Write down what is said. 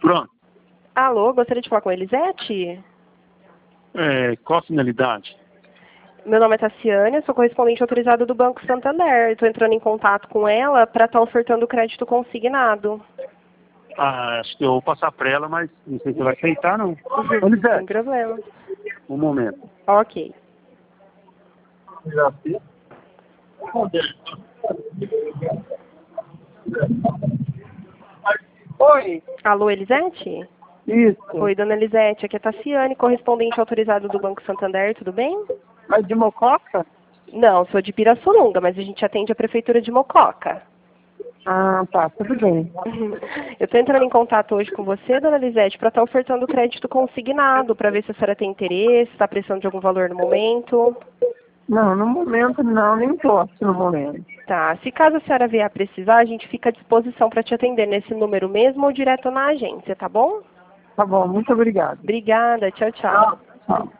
Pronto. Alô, gostaria de falar com a Elisete? Qual a finalidade? Meu nome é Tassiane, sou correspondente autorizada do Banco Santander. Estou entrando em contato com ela para estar ofertando crédito consignado. Acho que eu vou passar para ela, mas não sei se vai aceitar, não. Sem Elisete, problema. um momento. Ok. Oi, Alô, Elisete? isso. Oi, dona Elisete, aqui é Tassiane, correspondente autorizado do Banco Santander, tudo bem? Mas de Mococa? Não, sou de Pirassununga, mas a gente atende a Prefeitura de Mococa. Ah, tá, tudo bem. Eu estou entrando em contato hoje com você, dona Elisete, para estar ofertando crédito consignado, para ver se a senhora tem interesse, está precisando de algum valor no momento. Não, no momento não, nem posso no momento. Tá, se caso a senhora vier a precisar, a gente fica à disposição para te atender nesse número mesmo ou direto na agência, tá bom? Tá bom, muito obrigado. Obrigada, tchau, tchau. Tchau.